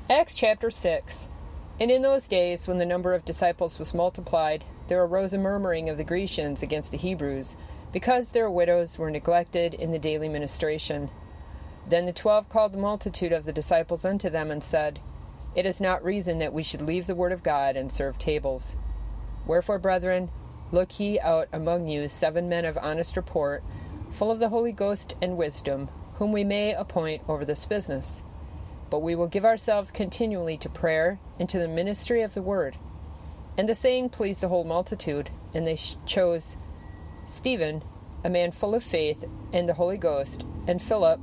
Acts chapter 6. And in those days, when the number of disciples was multiplied, there arose a murmuring of the Grecians against the Hebrews, because their widows were neglected in the daily ministration. Then the 12 called the multitude of the disciples unto them, and said, It is not reason that we should leave the word of God and serve tables. Wherefore, brethren, look ye out among you 7 men of honest report, full of the Holy Ghost and wisdom, whom we may appoint over this business. But we will give ourselves continually to prayer and to the ministry of the word. And the saying pleased the whole multitude, and they chose Stephen, a man full of faith and the Holy Ghost, and Philip,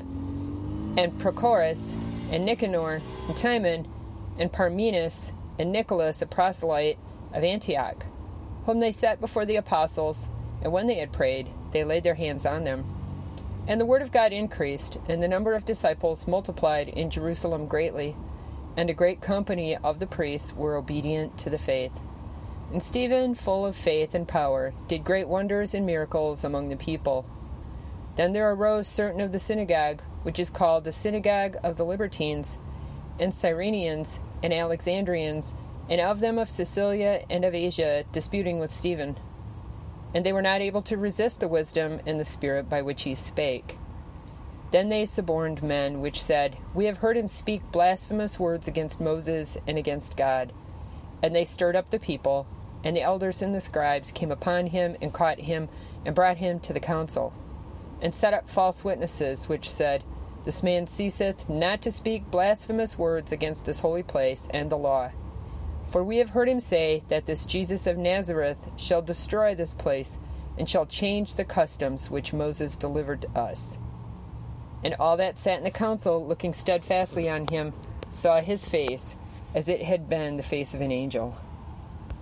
and Prochorus, and Nicanor, and Timon, and Parmenas, and Nicholas, a proselyte of Antioch, whom they set before the apostles, and when they had prayed, they laid their hands on them. And the word of God increased, and the number of disciples multiplied in Jerusalem greatly, and a great company of the priests were obedient to the faith. And Stephen, full of faith and power, did great wonders and miracles among the people. Then there arose certain of the synagogue, which is called the synagogue of the Libertines, and Cyrenians, and Alexandrians, and of them of Cilicia and of Asia, disputing with Stephen. And they were not able to resist the wisdom and the spirit by which he spake. Then they suborned men, which said, We have heard him speak blasphemous words against Moses and against God. And they stirred up the people, and the elders and the scribes came upon him, and caught him, and brought him to the council, and set up false witnesses, which said, This man ceaseth not to speak blasphemous words against this holy place and the law. For we have heard him say that this Jesus of Nazareth shall destroy this place, and shall change the customs which Moses delivered to us. And all that sat in the council, looking steadfastly on him, saw his face, as it had been the face of an angel.